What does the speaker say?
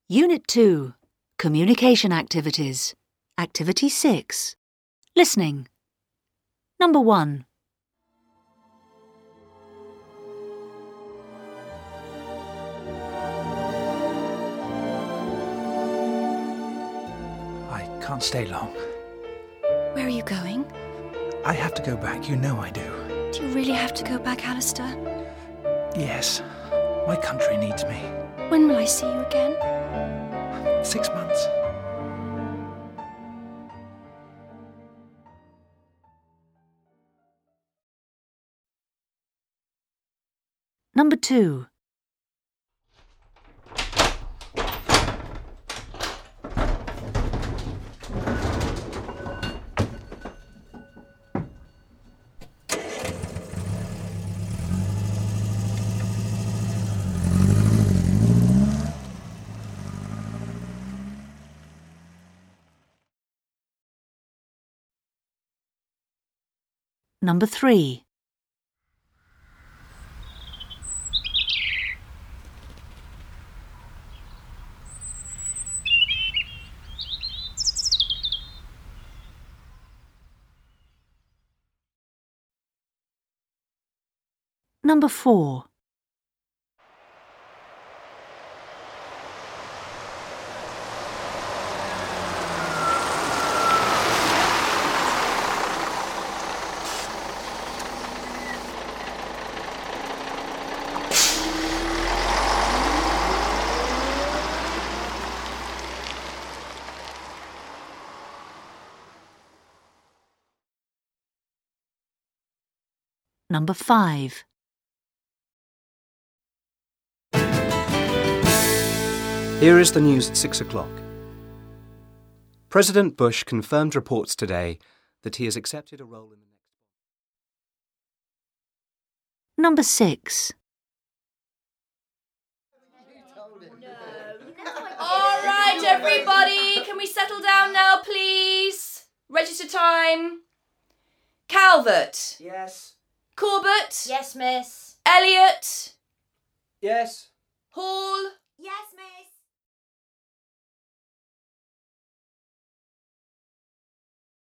Unit 2. Communication Activities. Activity 6. Listening. Number 1. I can't stay long. Where are you going? I have to go back, you know I do. Do you really have to go back, Alistair? Yes, my country needs me. When will I see you again? 6 months. Number 2. Number 3. Number 4. Number 5. Here is the news at 6 o'clock. President Bush confirmed reports today that he has accepted a role in the next... Number 6. All right, everybody, can we settle down now, please? Register time. Calvert. Yes. Corbett. Yes, miss. Elliot. Yes. Hall. Yes, miss.